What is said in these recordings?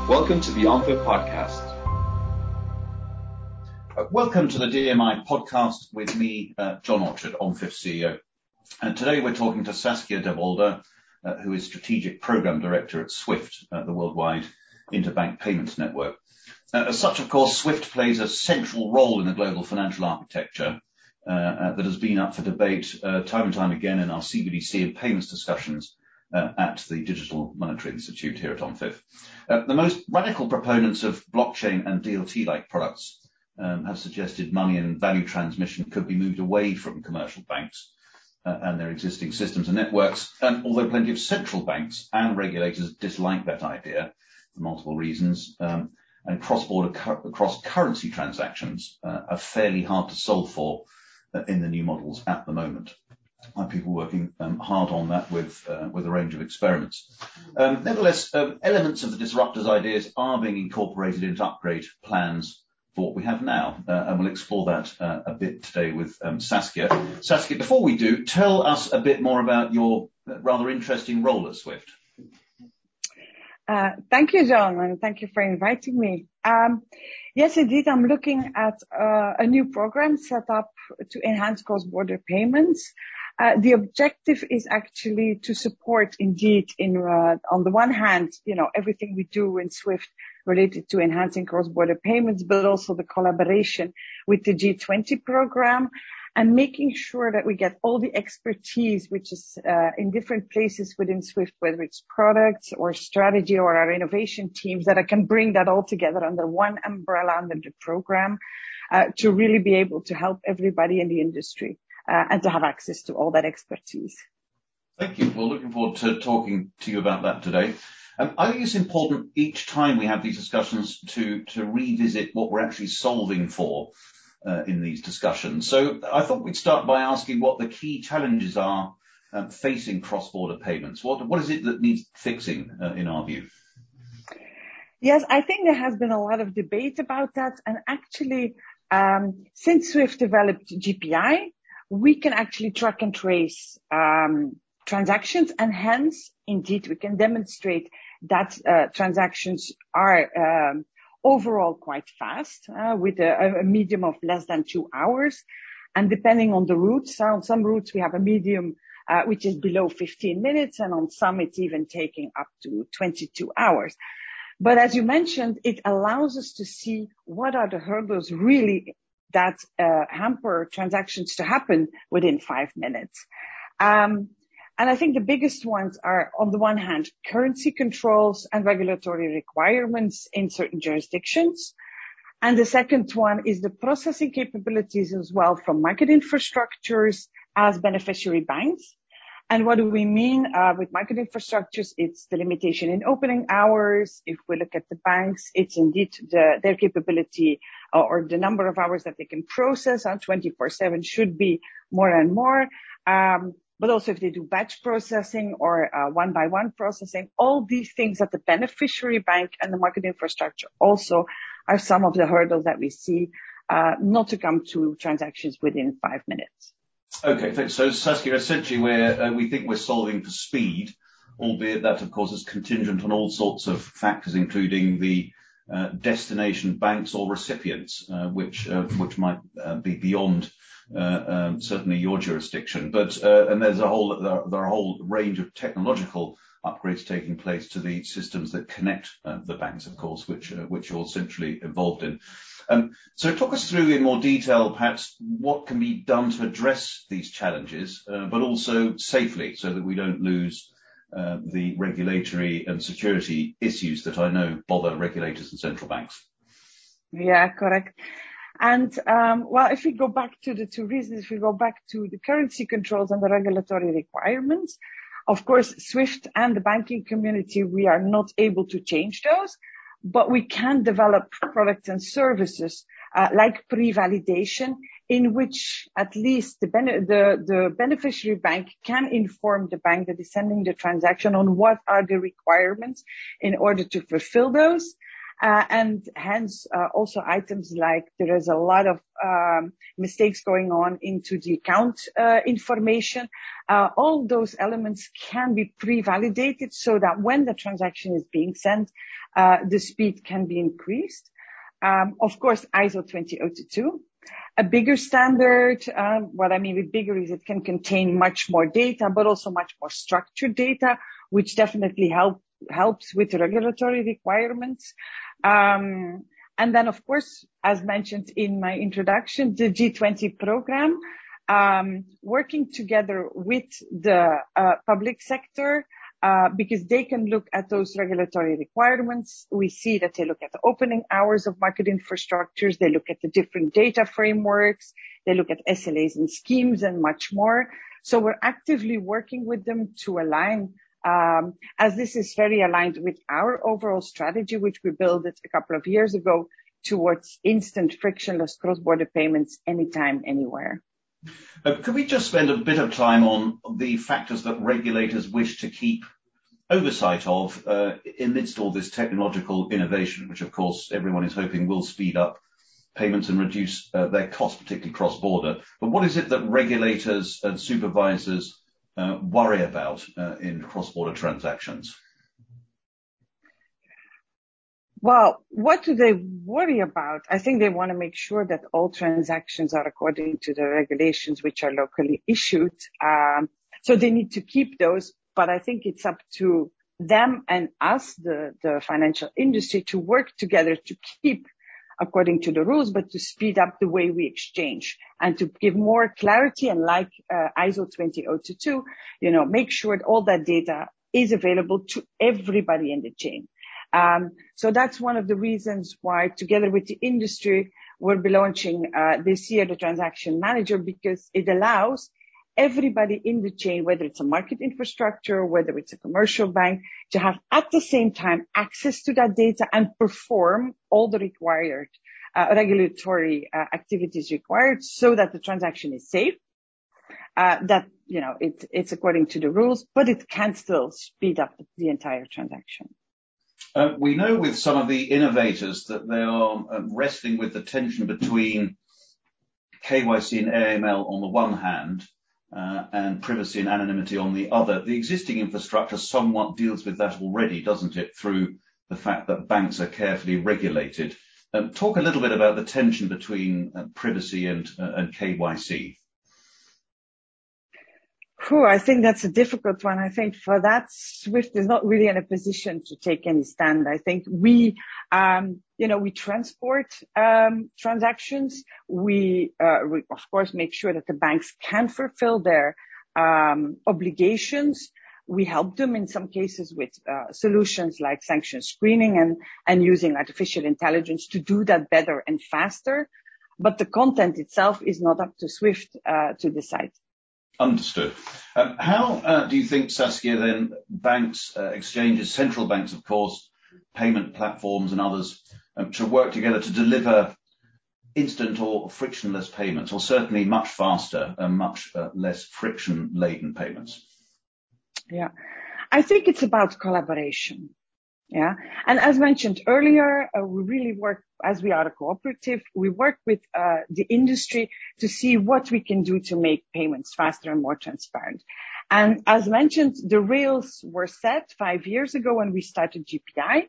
Welcome to the OnFIF podcast. Welcome to the DMI podcast with me, John Orchard, OnFIF CEO. And today we're talking to Saskia de Wolde, who is Strategic Program Director at SWIFT, the Worldwide Interbank Payments Network. As such, of course, SWIFT plays a central role in the global financial architecture that has been up for debate time and time again in our CBDC and payments discussions at the Digital Monetary Institute here at OnFIF. The most radical proponents of blockchain and DLT-like products have suggested money and value transmission could be moved away from commercial banks and their existing systems and networks. And although plenty of central banks and regulators dislike that idea for multiple reasons, and cross-border cross-currency transactions are fairly hard to solve for in the new models at the moment. People working hard on that with a range of experiments. Nevertheless, elements of the disruptors' ideas are being incorporated into upgrade plans for what we have now, and we'll explore that a bit today with Saskia. Saskia, before we do, tell us a bit more about your rather interesting role at SWIFT. Thank you, John, and thank you for inviting me. Yes, indeed, I'm looking at a new program set up to enhance cross-border payments. The objective is actually to support, indeed, on the one hand, everything we do in SWIFT related to enhancing cross-border payments, but also the collaboration with the G20 program and making sure that we get all the expertise, which is in different places within SWIFT, whether it's products or strategy or our innovation teams, that I can bring that all together under one umbrella under the program to really be able to help everybody in the industry. And to have access to all that expertise. Thank you. Well, looking forward to talking to you about that today. I think it's important each time we have these discussions to revisit what we're actually solving for in these discussions. So I thought we'd start by asking what the key challenges are facing cross-border payments. What is it that needs fixing in our view? Yes, I think there has been a lot of debate about that. And actually, since SWIFT developed GPI, we can actually track and trace transactions, and hence, indeed, we can demonstrate that transactions are overall quite fast, with a medium of less than 2 hours. And depending on the routes, on some routes we have a medium which is below 15 minutes, and on some it's even taking up to 22 hours. But as you mentioned, it allows us to see what are the hurdles really that hamper transactions to happen within 5 minutes. And I think the biggest ones are, on the one hand, currency controls and regulatory requirements in certain jurisdictions. And the second one is the processing capabilities as well from market infrastructures as beneficiary banks. And what do we mean with market infrastructures? It's the limitation in opening hours. If we look at the banks, it's indeed their capability or the number of hours that they can process on 24/7 should be more and more. But also if they do batch processing or one-by-one processing, all these things at the beneficiary bank and the market infrastructure also are some of the hurdles that we see not to come to transactions within 5 minutes. Okay, thanks. So Saskia, essentially we think we're solving for speed, albeit that, of course, is contingent on all sorts of factors, including the destination banks or recipients, which might be beyond certainly your jurisdiction. But and there are a whole range of technological upgrades taking place to the systems that connect the banks, of course, which you're essentially involved in. So talk us through in more detail, perhaps, what can be done to address these challenges, but also safely, so that we don't lose the regulatory and security issues that I know bother regulators and central banks. Yeah, correct. And well, if we go back to the two reasons, if we go back to the currency controls and the regulatory requirements, of course, SWIFT and the banking community, we are not able to change those. But we can develop products and services like pre-validation, in which at least the beneficiary bank can inform the bank that is sending the transaction on what are the requirements in order to fulfill those. And hence, also items like there is a lot of mistakes going on into the account information. All those elements can be pre-validated so that when the transaction is being sent, the speed can be increased. Of course, ISO 20022. A bigger standard, what I mean with bigger is it can contain much more data, but also much more structured data, which definitely helps with the regulatory requirements. And then, of course, as mentioned in my introduction, the G20 program, working together with the public sector, because they can look at those regulatory requirements. We see that they look at the opening hours of market infrastructures. They look at the different data frameworks. They look at SLAs and schemes and much more. So we're actively working with them to align, as this is very aligned with our overall strategy, which we built a couple of years ago towards instant frictionless cross-border payments anytime, anywhere. Could we just spend a bit of time on the factors that regulators wish to keep oversight of amidst all this technological innovation, which of course everyone is hoping will speed up payments and reduce their costs, particularly cross-border. But what is it that regulators and supervisors worry about in cross-border transactions? Well, what do they worry about? I think they want to make sure that all transactions are according to the regulations which are locally issued. So they need to keep those, but I think it's up to them and us, the financial industry, to work together to keep according to the rules, but to speed up the way we exchange and to give more clarity and like ISO 20022, make sure that all that data is available to everybody in the chain. So that's one of the reasons why, together with the industry, we'll be launching this year the Transaction Manager, because it allows everybody in the chain, whether it's a market infrastructure, whether it's a commercial bank, to have at the same time access to that data and perform all the required regulatory activities required so that the transaction is safe, that it's according to the rules, but it can still speed up the entire transaction. We know with some of the innovators that they are wrestling with the tension between KYC and AML on the one hand, and privacy and anonymity on the other. The existing infrastructure somewhat deals with that already, doesn't it, through the fact that banks are carefully regulated. Talk a little bit about the tension between privacy and KYC. I think that's a difficult one. I think for that, SWIFT is not really in a position to take any stand. I think we transport transactions. We of course make sure that the banks can fulfill their obligations. We help them in some cases with solutions like sanction screening and using artificial intelligence to do that better and faster. But the content itself is not up to SWIFT to decide. Understood. How do you think, Saskia, then banks, exchanges, central banks, of course, payment platforms and others, should work together to deliver instant or frictionless payments, or certainly much faster and much less friction-laden payments? Yeah, I think it's about collaboration. Yeah. And as mentioned earlier, we really work, as we are a cooperative, we work with the industry to see what we can do to make payments faster and more transparent. And as mentioned, the rails were set 5 years ago when we started GPI.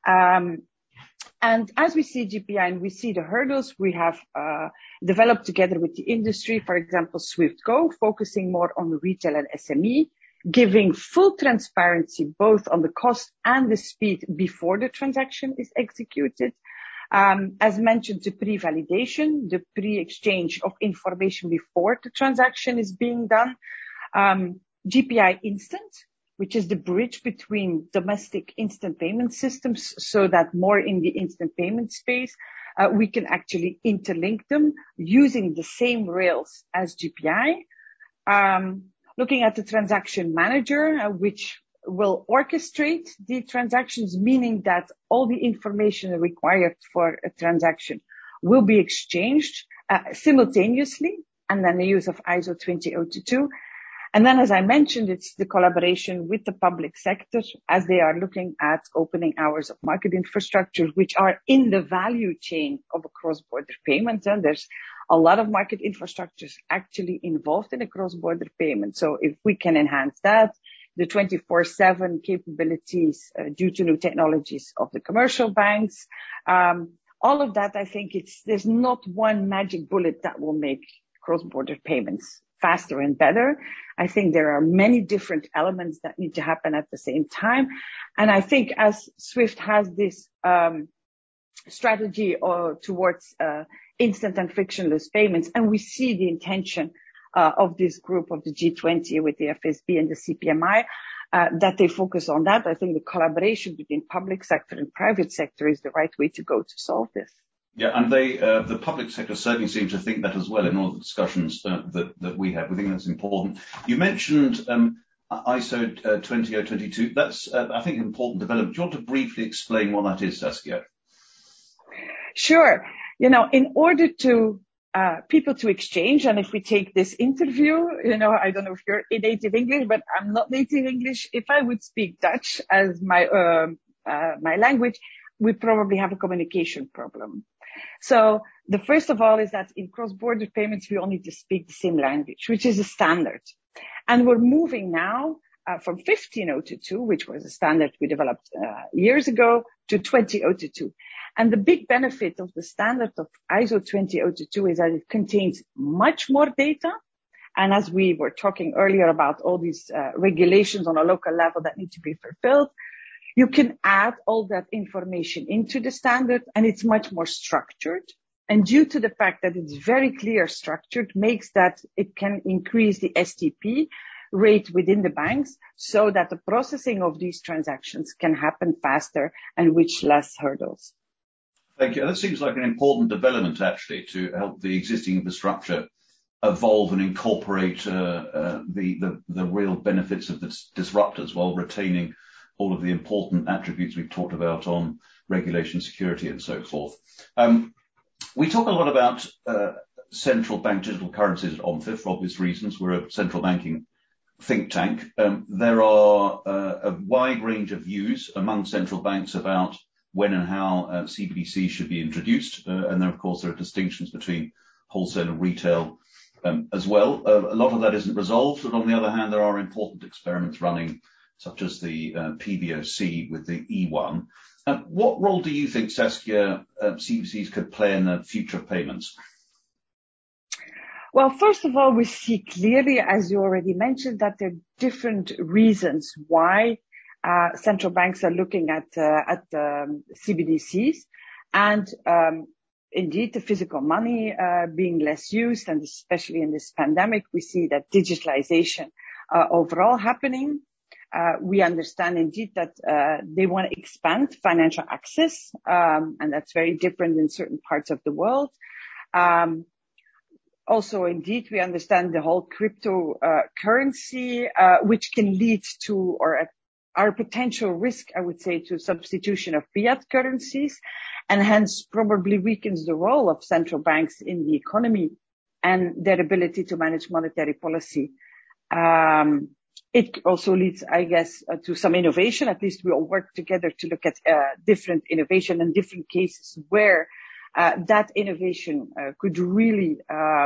And as we see GPI and we see the hurdles, we have developed together with the industry, for example, SWIFT Go, focusing more on retail and SME, giving full transparency both on the cost and the speed before the transaction is executed. As mentioned, the pre-validation, the pre-exchange of information before the transaction is being done. GPI Instant, which is the bridge between domestic instant payment systems, so that more in the instant payment space, we can actually interlink them using the same rails as GPI. Looking at the Transaction Manager, which will orchestrate the transactions, meaning that all the information required for a transaction will be exchanged simultaneously, and then the use of ISO 20022. And then, as I mentioned, it's the collaboration with the public sector as they are looking at opening hours of market infrastructure, which are in the value chain of a cross-border payment. And there's a lot of market infrastructures actually involved in a cross-border payment. So if we can enhance that, the 24/7 capabilities due to new technologies of the commercial banks, all of that, I think there's not one magic bullet that will make cross-border payments faster and better. I think there are many different elements that need to happen at the same time. And I think as SWIFT has this strategy towards instant and frictionless payments, and we see the intention of this group of the G20 with the FSB and the CPMI, that they focus on that. I think the collaboration between public sector and private sector is the right way to go to solve this. Yeah, and the public sector certainly seems to think that as well in all the discussions that we have. We think that's important. You mentioned ISO 20022. That's, I think, an important development. Do you want to briefly explain what that is, Saskia? Sure. In order to people to exchange, and if we take this interview, I don't know if you're native English, but I'm not native English. If I would speak Dutch as my language, we probably have a communication problem. So the first of all is that in cross-border payments, we all need to speak the same language, which is a standard. And we're moving now from 15022, which was a standard we developed years ago, to 20022. And the big benefit of the standard of ISO 20022 is that it contains much more data. And as we were talking earlier about all these regulations on a local level that need to be fulfilled, you can add all that information into the standard, and it's much more structured. And due to the fact that it's very clear structured, makes that it can increase the STP rate within the banks so that the processing of these transactions can happen faster and with less hurdles. Thank you. That seems like an important development, actually, to help the existing infrastructure evolve and incorporate the real benefits of the disruptors while retaining all of the important attributes we've talked about on regulation, security, and so forth. We talk a lot about central bank digital currencies at OMFIF for obvious reasons. We're a central banking think tank. There are a wide range of views among central banks about when and how CBDC should be introduced. And then, of course, there are distinctions between wholesale and retail as well. A lot of that isn't resolved, but on the other hand, there are important experiments running, such as the PBOC with the E1. What role do you think, Saskia, CBDCs could play in the future of payments? Well, first of all, we see clearly, as you already mentioned, that there are different reasons why central banks are looking at CBDCs, and indeed the physical money being less used, and especially in this pandemic, we see that digitalization overall happening. We understand indeed that they want to expand financial access, and that's very different in certain parts of the world. Also, indeed, we understand the whole crypto currency, which can lead to, or our potential risk, I would say, to substitution of fiat currencies, and hence probably weakens the role of central banks in the economy and their ability to manage monetary policy. It also leads, I guess, to some innovation. At least we all work together to look at different innovation and different cases where that innovation could really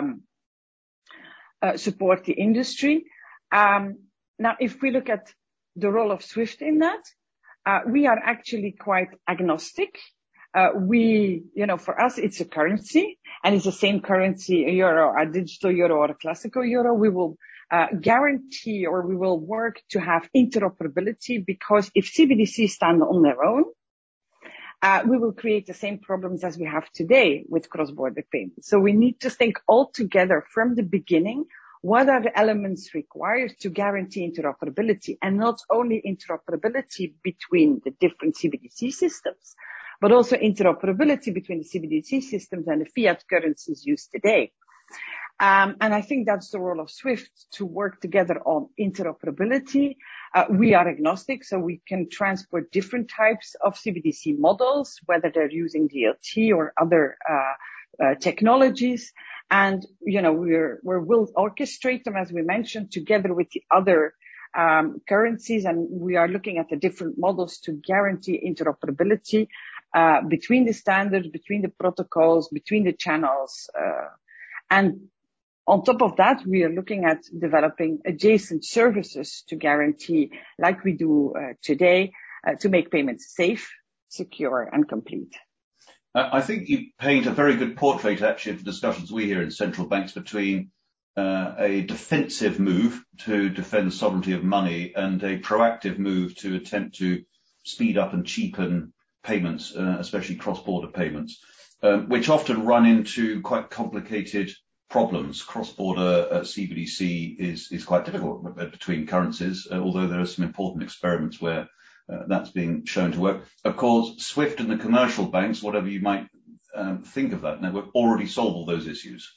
support the industry. Now, if we look at the role of SWIFT in that, we are actually quite agnostic. For us, it's a currency, and it's the same currency, a euro, a digital euro, or a classical euro. We will guarantee, or we will work to have interoperability, because if CBDCs stand on their own, we will create the same problems as we have today with cross-border payments. So we need to think all together from the beginning, what are the elements required to guarantee interoperability, and not only interoperability between the different CBDC systems, but also interoperability between the CBDC systems and the fiat currencies used today. And I think that's the role of SWIFT, to work together on interoperability. We are agnostic, so we can transport different types of CBDC models, whether they're using DLT or other technologies. And, we'll orchestrate them, as we mentioned, together with the other currencies. And we are looking at the different models to guarantee interoperability between the standards, between the protocols, between the channels. And on top of that, we are looking at developing adjacent services to guarantee, like we do today, to make payments safe, secure, and complete. I think you paint a very good portrait, actually, of the discussions we hear in central banks between a defensive move to defend sovereignty of money and a proactive move to attempt to speed up and cheapen payments, especially cross-border payments, which often run into quite complicated problems. Cross-border CBDC is quite difficult between currencies, although there are some important experiments where that's being shown to work. Of course, SWIFT and the commercial banks, whatever you might think of that network, already solve all those issues.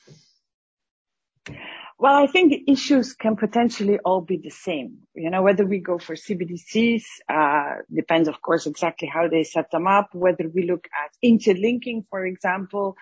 Well, I think the issues can potentially all be the same. Whether we go for CBDCs, depends, of course, exactly how they set them up. Whether we look at interlinking, for example,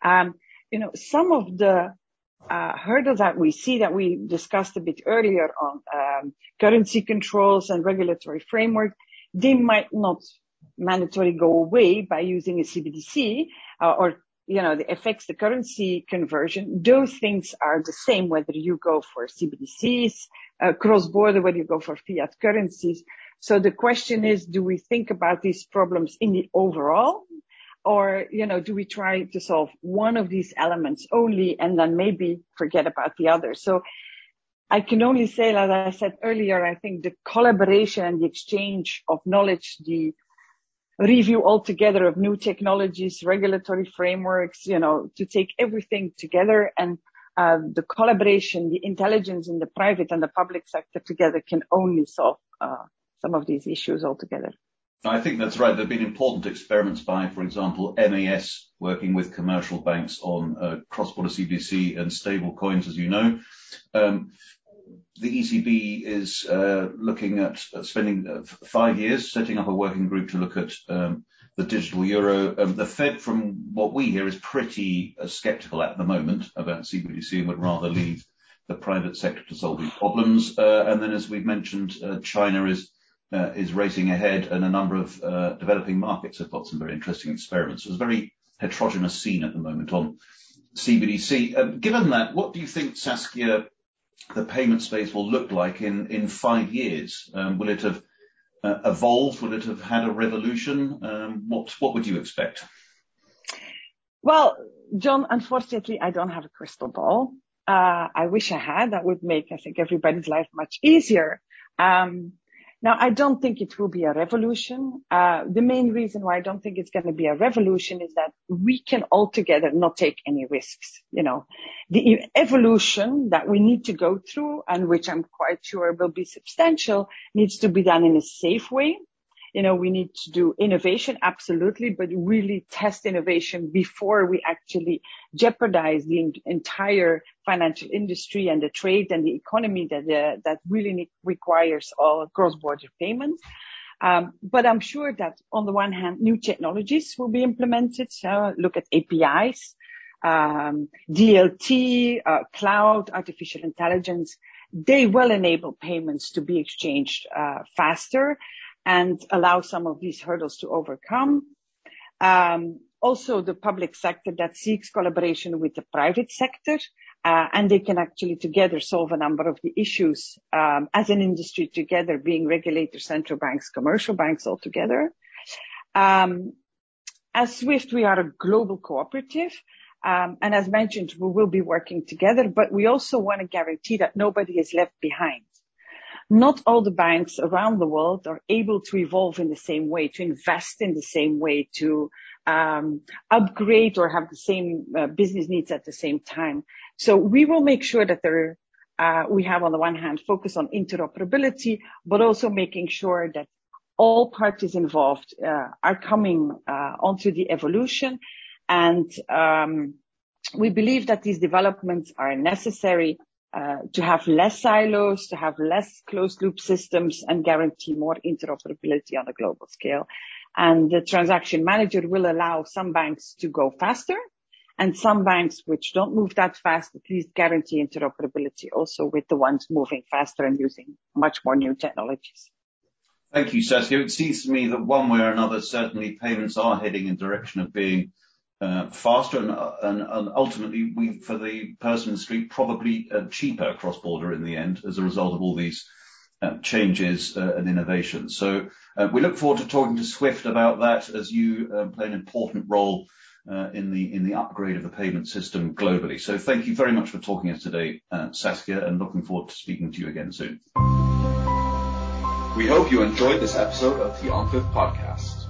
some of the hurdles that we see that we discussed a bit earlier on currency controls and regulatory framework, they might not mandatorily go away by using a CBDC or the FX, the currency conversion. Those things are the same whether you go for CBDCs, cross-border, whether you go for fiat currencies. So the question is, do we think about these problems in the overall? Or, do we try to solve one of these elements only and then maybe forget about the other? So I can only say, as I said earlier, I think the collaboration and the exchange of knowledge, the review altogether of new technologies, regulatory frameworks, to take everything together, and the collaboration, the intelligence in the private and the public sector together can only solve some of these issues altogether. I think that's right. There have been important experiments by, for example, MAS working with commercial banks on cross-border CBDC and stable coins, as you know. The ECB is looking at spending 5 years setting up a working group to look at the digital euro. The Fed, from what we hear, is pretty skeptical at the moment about CBDC and would rather leave the private sector to solve these problems. And then, as we've mentioned, China is racing ahead, and a number of developing markets have got some very interesting experiments. There's a very heterogeneous scene at the moment on CBDC. Given that, what do you think, Saskia, the payment space will look like in 5 years? Will it have evolved? Will it have had a revolution? What would you expect? Well, John, unfortunately, I don't have a crystal ball. I wish I had. That would make, I think, everybody's life much easier. Now, I don't think it will be a revolution. The main reason why I don't think it's going to be a revolution is that we can altogether not take any risks. The evolution that we need to go through, and which I'm quite sure will be substantial, needs to be done in a safe way. We need to do innovation, absolutely, but really test innovation before we actually jeopardize the entire financial industry and the trade and the economy that really requires all cross-border payments. But I'm sure that on the one hand, new technologies will be implemented. Look at APIs, DLT, cloud, artificial intelligence. They will enable payments to be exchanged faster and allow some of these hurdles to overcome. Also, the public sector that seeks collaboration with the private sector, and they can actually together solve a number of the issues as an industry together, being regulators, central banks, commercial banks all together. As SWIFT, we are a global cooperative. And as mentioned, we will be working together, but we also want to guarantee that nobody is left behind. Not all the banks around the world are able to evolve in the same way, to invest in the same way, to upgrade or have the same business needs at the same time. So we will make sure that we have, on the one hand, focus on interoperability, but also making sure that all parties involved are coming onto the evolution. And we believe that these developments are necessary to have less silos, to have less closed-loop systems, and guarantee more interoperability on a global scale. And the transaction manager will allow some banks to go faster And some banks which don't move that fast, at least guarantee interoperability also with the ones moving faster and using much more new technologies. Thank you, Saskia. It seems to me that one way or another, certainly payments are heading in the direction of being faster and ultimately, for the person in the street, probably cheaper cross-border in the end as a result of all these changes and innovations. So we look forward to talking to Swift about that, as you play an important role in the upgrade of the payment system globally. So thank you very much for talking to us today, Saskia, and looking forward to speaking to you again soon. We hope you enjoyed this episode of the On5 podcast.